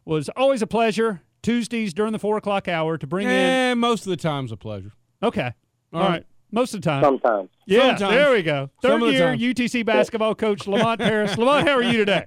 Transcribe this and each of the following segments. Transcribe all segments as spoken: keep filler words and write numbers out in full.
was always a pleasure. Tuesdays during the four o'clock hour to bring eh, in. most of the time's a pleasure. Okay. All, All right. right. Most of the time. Sometimes. Yeah, Sometimes. there we go. Some Third of the year time. U T C basketball coach Lamont Paris. Lamont, how are you today?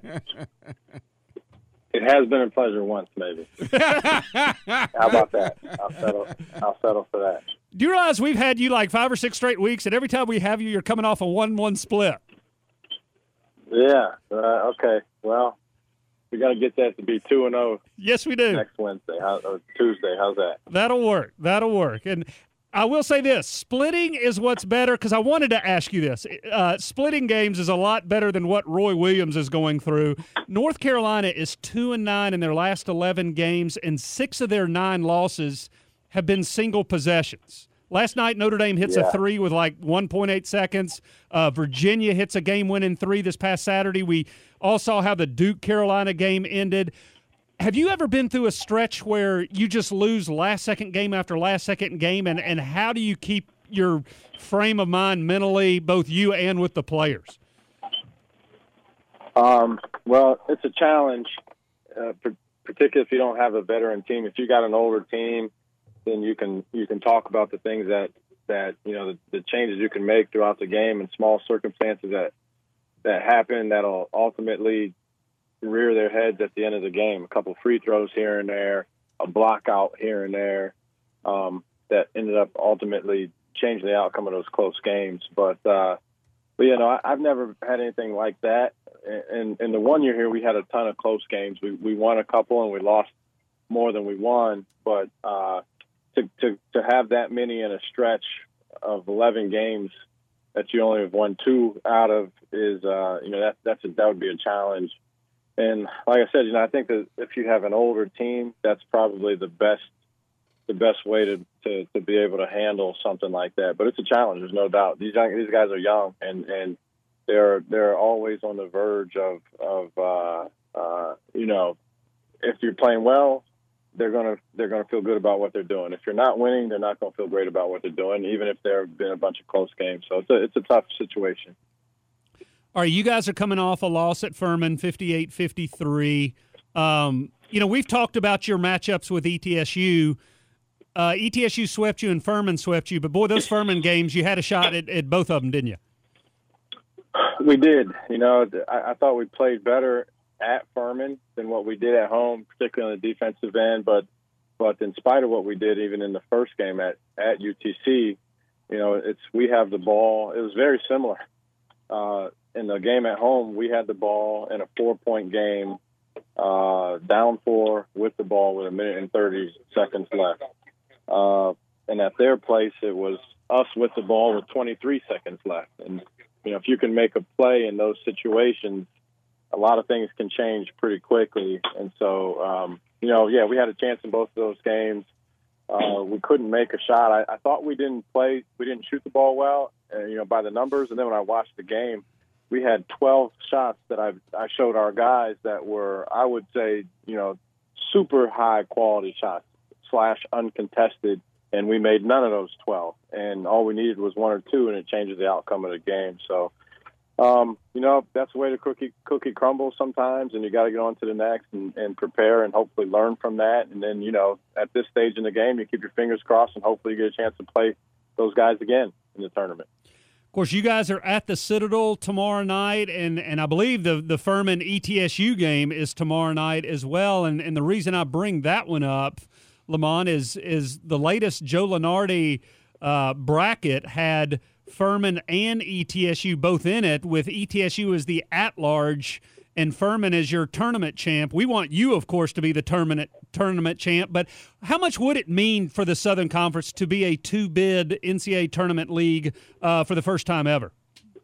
It has been a pleasure once, maybe. How about that? I'll settle. I'll settle for that. Do you realize we've had you like five or six straight weeks, and every time we have you, you're coming off a one-one split? Yeah. Uh, okay. Well, we got to get that to be two and zero. Yes, we do. Next Wednesday How, or Tuesday. How's that? That'll work. That'll work. And I will say this, splitting is what's better, because I wanted to ask you this. Uh, splitting games is a lot better than what Roy Williams is going through. North Carolina is two and nine in their last eleven games, and six of their nine losses have been single possessions. Last night, Notre Dame hits Yeah. a three with like one point eight seconds. Uh, Virginia hits a game-winning three this past Saturday. We all saw how the Duke-Carolina game ended. Have you ever been through a stretch where you just lose last-second game after last-second game, and, and how do you keep your frame of mind mentally, both you and with the players? Um, well, it's a challenge, uh, particularly if you don't have a veteran team. If you got an older team, then you can you can talk about the things that, that you know, the, the changes you can make throughout the game and small circumstances that that happen that'll ultimately rear their heads at the end of the game. A couple free throws here and there, a block out here and there, um, that ended up ultimately changing the outcome of those close games. But, uh, but you know, I, I've never had anything like that. And in the one year here, we had a ton of close games. We we won a couple and we lost more than we won. But uh, to, to to have that many in a stretch of eleven games that you only have won two out of is, uh, you know, that that's a, that would be a challenge. And like I said, you know, I think that if you have an older team, that's probably the best the best way to, to, to be able to handle something like that. But it's a challenge, there's no doubt. These young, these guys are young, and, and they're they're always on the verge of of uh, uh, you know, if you're playing well, they're gonna they're gonna feel good about what they're doing. If you're not winning, they're not gonna feel great about what they're doing, even if there have been a bunch of close games. So it's a it's a tough situation. All right, you guys are coming off a loss at Furman, fifty-eight fifty-three. Um, you know, we've talked about your matchups with E T S U. Uh, E T S U swept you and Furman swept you, but, boy, those Furman games, you had a shot at, at both of them, didn't you? We did. You know, I, I thought we played better at Furman than what we did at home, particularly on the defensive end. But but in spite of what we did, even in the first game at, at U T C, you know, it's we have the ball. It was very similar. Uh, in the game at home, we had the ball in a four-point game, uh, down four with the ball with a minute and thirty seconds left. Uh, and at their place, it was us with the ball with twenty-three seconds left. And, you know, if you can make a play in those situations, a lot of things can change pretty quickly. And so, um, you know, yeah, we had a chance in both of those games. Uh, we couldn't make a shot. I, I thought we didn't play, we didn't shoot the ball well, uh, you know, by the numbers. And then when I watched the game, we had twelve shots that I I showed our guys that were, I would say, you know, super high quality shots slash uncontested, and we made none of those twelve. And all we needed was one or two, and it changes the outcome of the game. So, um, you know, that's the way the cookie cookie crumbles sometimes, and you got to go on to the next and, and prepare and hopefully learn from that. And then, you know, at this stage in the game, you keep your fingers crossed and hopefully you get a chance to play those guys again in the tournament. Of course, you guys are at the Citadel tomorrow night, and, and I believe the, the Furman E T S U game is tomorrow night as well. And, and the reason I bring that one up, Lamont, is is the latest Joe Lunardi uh, bracket had Furman and E T S U both in it, with E T S U as the at-large and Furman as your tournament champ. We want you, of course, to be the tournament tournament champ, but how much would it mean for the Southern Conference to be a two-bid N C double A tournament league uh, for the first time ever?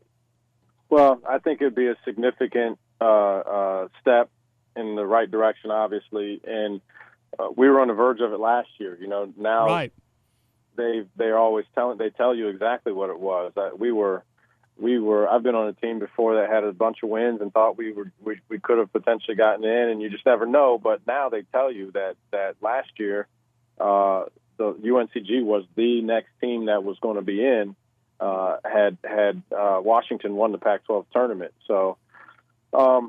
Well, I think it would be a significant uh, uh, step in the right direction, obviously, and uh, we were on the verge of it last year. You know, now right. they they're always telling they tell you exactly what it was. Uh, we were. We were. I've been on a team before that had a bunch of wins and thought we were we, we could have potentially gotten in, and you just never know. But now they tell you that that last year, uh, the U N C G was the next team that was going to be in. Uh, had had uh, Washington won the Pac twelve tournament, so um,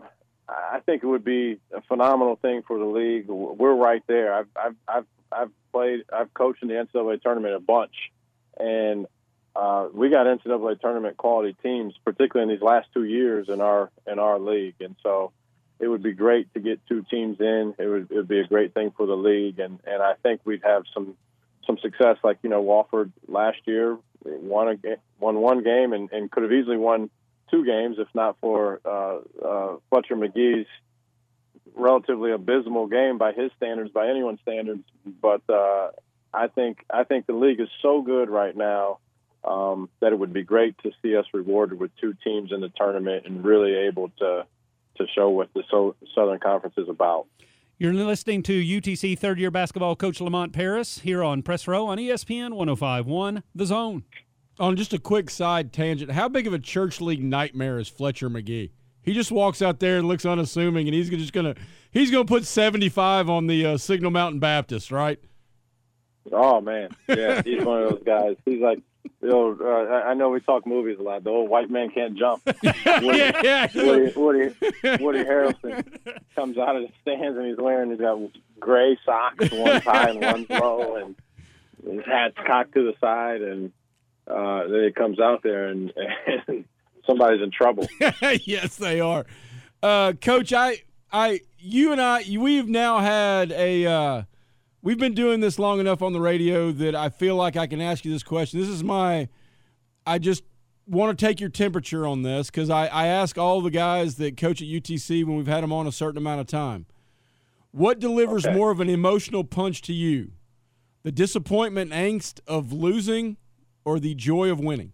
I think it would be a phenomenal thing for the league. We're right there. I've I've I've, I've played. I've coached in the N C double A tournament a bunch, and uh, we got N C double A tournament quality teams, particularly in these last two years in our in our league. And so, it would be great to get two teams in. It would it would be a great thing for the league, and, and I think we'd have some some success. Like you know, Wofford last year won a won one game and, and could have easily won two games if not for uh, uh, Fletcher McGee's relatively abysmal game by his standards, by anyone's standards. But uh, I think I think the league is so good right now um, that it would be great to see us rewarded with two teams in the tournament and really able to to show what the so- Southern Conference is about. You're listening to U T C third-year basketball coach Lamont Paris here on Press Row on E S P N one oh five point one The Zone. On just a quick side tangent, how big of a church league nightmare is Fletcher McGee? He just walks out there and looks unassuming, and he's just gonna he's gonna put seventy-five on the uh, Signal Mountain Baptist, right? Oh man, yeah, he's one of those guys. He's like, you know, uh, I know we talk movies a lot. The old white man can't jump. Woody, yeah, yeah. Woody, Woody, Woody Harrelson comes out of the stands and he's wearing he's got gray socks, one high and one low, and his hat's cocked to the side, and uh, then he comes out there and, and somebody's in trouble. Yes, they are. Uh, Coach, I, I, you and I, we've now had a. Uh, we've been doing this long enough on the radio that I feel like I can ask you this question. This is my. I just want to take your temperature on this because I, I ask all the guys that coach at U T C when we've had them on a certain amount of time. What delivers okay. more of an emotional punch to you? The disappointment and angst of losing or the joy of winning?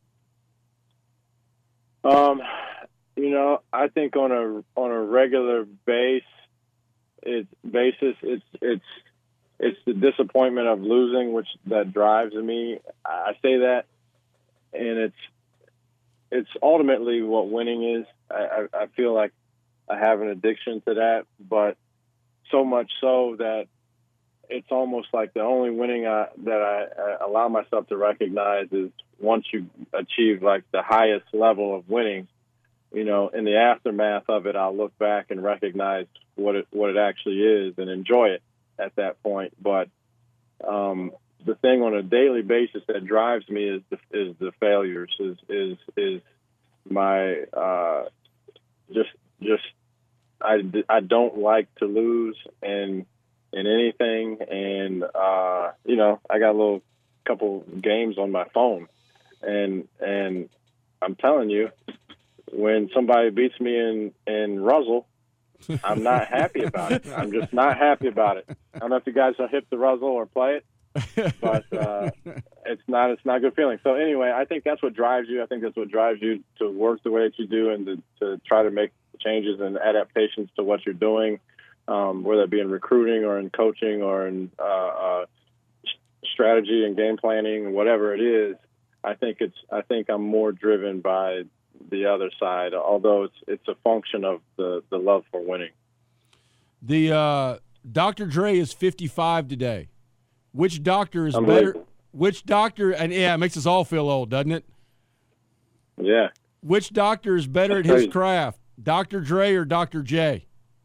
Um, you know, I think on a on a regular base, it basis, it's it's it's the disappointment of losing, which that drives me. I say that, and it's it's ultimately what winning is. I, I, I feel like I have an addiction to that, but so much so that it's almost like the only winning I, that I, I allow myself to recognize is once you achieve like the highest level of winning. You know, in the aftermath of it, I'll look back and recognize what it what it actually is and enjoy it at that point. But um, the thing on a daily basis that drives me is the, is the failures. Is is is my uh, just just I, I don't like to lose and in anything, and uh, you know, I got a little couple games on my phone, and and I'm telling you, when somebody beats me in in Ruzzle, I'm not happy about it. I'm just not happy about it. I don't know if you guys are hip to Ruzzle or play it, but uh, it's not it's not a good feeling. So anyway, I think that's what drives you. I think that's what drives you to work the way that you do and to, to try to make changes and adaptations to what you're doing. Um, whether it be in recruiting or in coaching or in uh, uh, strategy and game planning, whatever it is, I think it's. I think I'm more driven by the other side, although it's it's a function of the, the love for winning. The uh, Doctor Dre is fifty-five today. Which doctor is better? Which doctor? And yeah, it makes us all feel old, doesn't it? Yeah. Which doctor is better That's at his crazy. craft, Doctor Dre or Doctor J?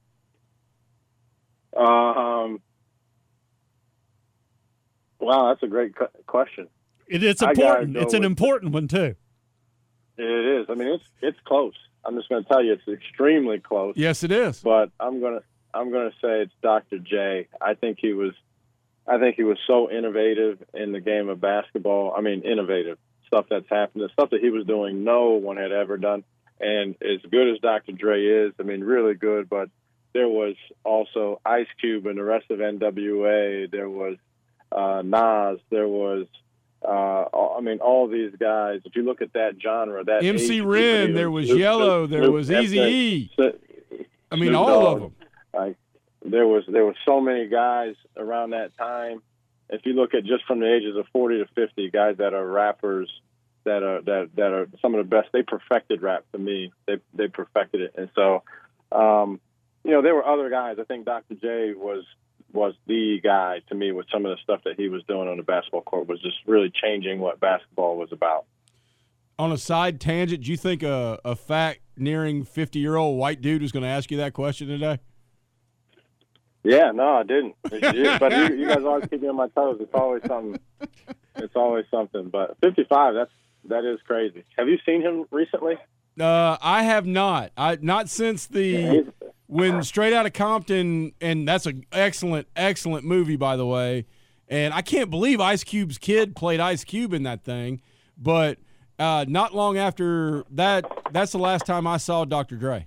Um. Wow, that's a great cu- question. It, it's I gotta important. go It's an with- important one too. It is. I mean, it's it's close. I'm just going to tell you, it's extremely close. Yes, it is. But I'm gonna I'm gonna say it's Doctor J. I think he was, I think he was so innovative in the game of basketball. I mean, innovative stuff that's happened, the stuff that he was doing, no one had ever done. And as good as Doctor Dre is, I mean, really good. But there was also Ice Cube and the rest of N W A. There was uh, Nas. There was. Uh, I mean, all these guys, if you look at that genre, that M C age, Ren, there was Snoop- Yellow, there Snoop- was Snoop- Eazy-E. Snoop- I mean, Snoop all Dogg. of them. Like, there was there was so many guys around that time. If you look at just from the ages of forty to fifty, guys that are rappers, that are that that are some of the best. They perfected rap to me. They they perfected it, and so, um, you know, there were other guys. I think Doctor J was. was the guy to me with some of the stuff that he was doing on the basketball court was just really changing what basketball was about. on a side tangent, do you think a, a fat, nearing fifty-year-old white dude was going to ask you that question today? Yeah, no, I didn't. But you, you guys always keep me on my toes. It's always something. It's always something. But fifty-five, that's that is crazy. Have you seen him recently? Uh, I have not. I not since the Yeah, when Straight Outta Compton, and that's an excellent, excellent movie, by the way. And I can't believe Ice Cube's kid played Ice Cube in that thing. But uh, not long after that, that's the last time I saw Doctor Dre.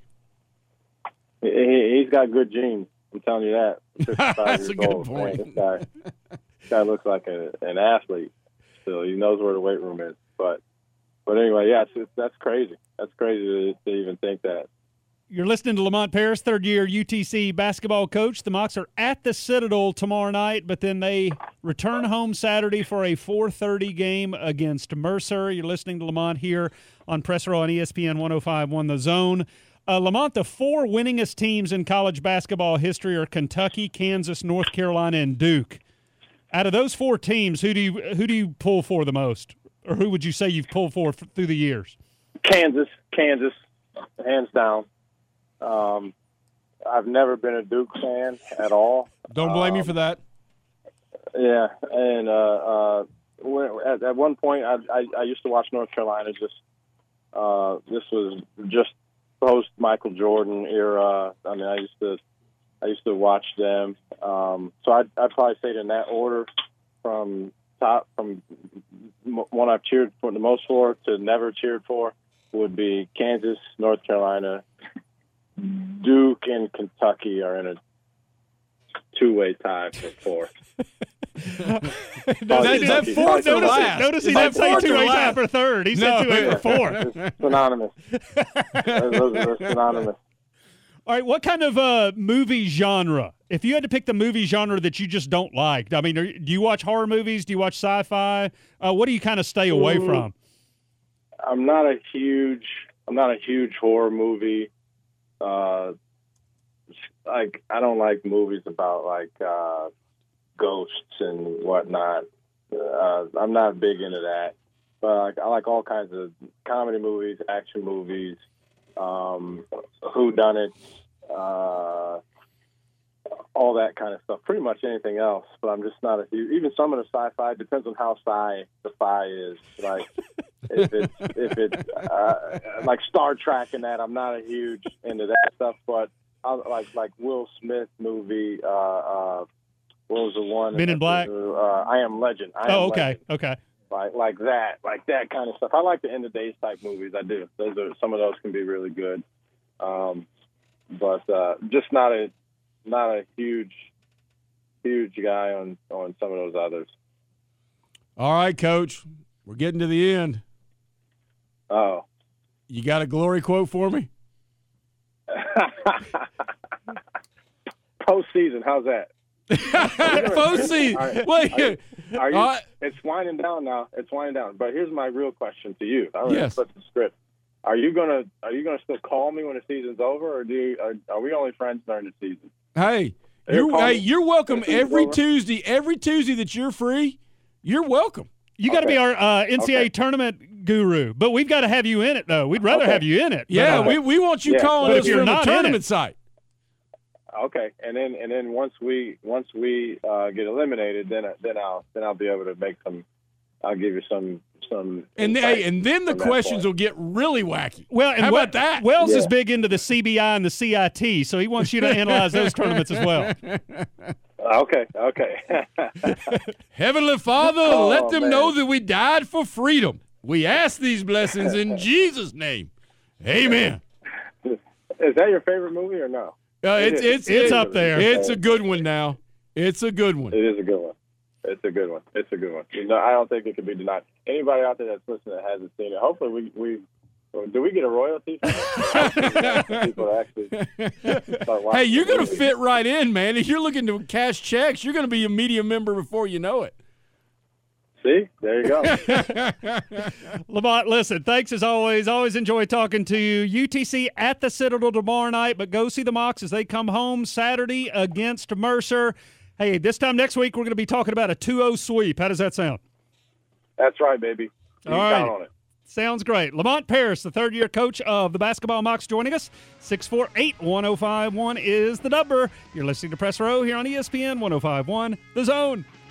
He, he's got good genes. I'm telling you that. That's a good old, point. Man, this, guy, this guy looks like a, an athlete. Still, he knows where the weight room is. But, but anyway, yeah, it's, it's, that's crazy. That's crazy to, to even think that. You're listening to Lamont Paris, third-year U T C basketball coach. The Mocs are at the Citadel tomorrow night, but then they return home Saturday for a four thirty game against Mercer. You're listening to Lamont here on Press Row on E S P N one oh five point one The Zone. Uh, Lamont, the four winningest teams in college basketball history are Kentucky, Kansas, North Carolina, and Duke. Out of those four teams, who do you who do you pull for the most, or who would you say you've pulled for f- through the years? Kansas, Kansas, hands down. Um, I've never been a Duke fan at all. Don't blame um, me for that. Yeah, and uh, uh, when, at, at one point, I, I, I used to watch North Carolina. Just uh, this was just post Michael Jordan era. I mean, I used to I used to watch them. Um, so I'd, I'd probably say it in that order, from top from one I've cheered for the most for to never cheered for would be Kansas, North Carolina. Duke and Kentucky are in a two-way tie for fourth. Notice, that notice, fourth notice, or last? notice he Is didn't that say fourth or two-way tie last? for third. He No. said two-way for fourth. It's synonymous. Those are synonymous. All right, what kind of uh, movie genre? If you had to pick the movie genre that you just don't like, I mean, are, do you watch horror movies? Do you watch sci-fi? Uh, what do you kind of stay away Mm, from? I'm not a huge. I'm not a huge horror movie. Uh, like I don't like movies about like uh, ghosts and whatnot. Uh, I'm not big into that. But like, I like all kinds of comedy movies, action movies, um, whodunits, uh, all that kind of stuff. Pretty much anything else. But I'm just not a huge. Even some of the sci-fi depends on how sci the fi is. Like if it's if it's uh, like Star Trek and that, I'm not a huge into that stuff. But I like like Will Smith movie. Uh, uh, what was the one? Men in Black? Uh, I Am Legend. I Oh, Am okay, Legend. okay. Like like that, like that kind of stuff. I like the end of days type movies. I do. Those are some of those can be really good, um, but uh, just not a not a huge huge guy on on some of those others. All right, Coach, we're getting to the end. Oh, You got a glory quote for me? postseason. How's that? Postseason. All right. Wait. Are you? Uh, It's winding down now. It's winding down. But here's my real question to you. I already Yes. put the script. Are you gonna Are you gonna still call me when the season's over, or do you, are, are we only friends during the season? Hey, They're you're, calling- hey, you're welcome This is every over. Tuesday. Every Tuesday that you're free, you're welcome. You got to Okay. be our uh, N C double A Okay. tournament guru, but we've got to have you in it, though. We'd rather Okay. have you in it. Yeah, But, uh, we, we want you Yeah, calling but us if you're from not a in tournament it- site. Okay, and then and then once we once we uh, get eliminated, then then I'll then I'll be able to make some. I'll give you some some. And insight hey, and then the from that questions point. will get really wacky. Well, and How Wel- about that? Wells is Yeah. big into the C B I and the C I T, so he wants you to analyze those tournaments as well. Okay, okay. Heavenly Father, Oh, let them man. know that we died for freedom. We ask these blessings in Jesus' name. Amen. Is that your favorite movie or no? Uh, It it's is. it's It's it's up there. It's a good one now. It's a good one. It is a good one. It's a good one. It's a good one. You know, I don't think it can be denied. Anybody out there that's listening that hasn't seen it, hopefully we we do we get a royalty? From it? People actually start watching Hey, you're the going to movie. fit right in, man. If you're looking to cash checks, you're going to be a media member before you know it. See, there you go. Lamont, listen, thanks as always. Always enjoy talking to you. U T C at the Citadel tomorrow night, but go see the Mocs as they come home Saturday against Mercer. Hey, this time next week, we're going to be talking about a two oh sweep. How does that sound? That's right, baby. You All can count right. on it. Sounds great. Lamont Paris, the third-year coach of the basketball Mocs, joining us. six four eight, one oh five one is the number. You're listening to Press Row here on E S P N one oh five point one, The Zone.